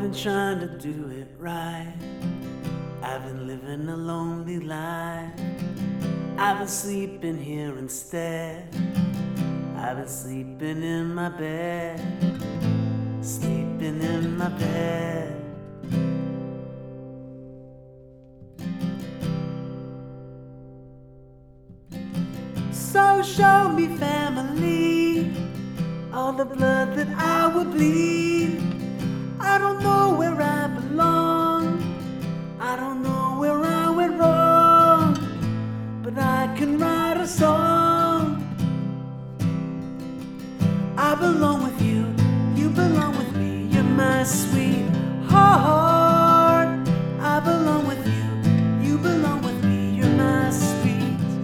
been trying to do it right. I've been living a lonely life. I've been sleeping here instead. I've been sleeping in my bed, sleeping in my bed. So show me, family, all the blood that I would bleed. I don't know where I belong, I don't know where I went wrong, but I can write a song. I belong with you, you belong with me, you're my sweetheart. I belong with you, you belong with me, you're my sweet.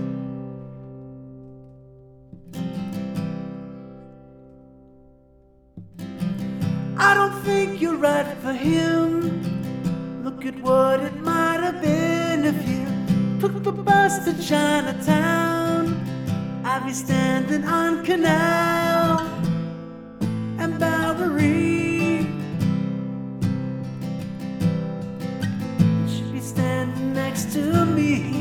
I don't think you're right for him. Look at what it might have been if you took the bus to Chinatown. I'd be standing on Canal and Bowery. She'd be standing next to me.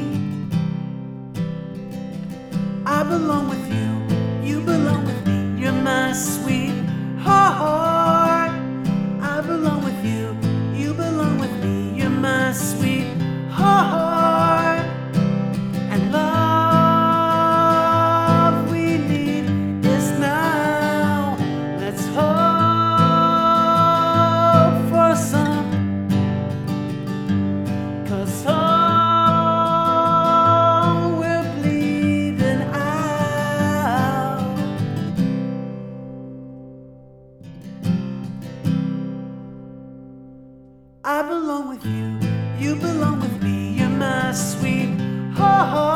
I belong with you, you belong with me, you're my sweetheart. I belong with you, you belong with me, you're my sweetheart. And love we need is now. Let's hope for some, 'cause oh, we're bleeding out. I belong with you, you belong with me, you're my sweetheart.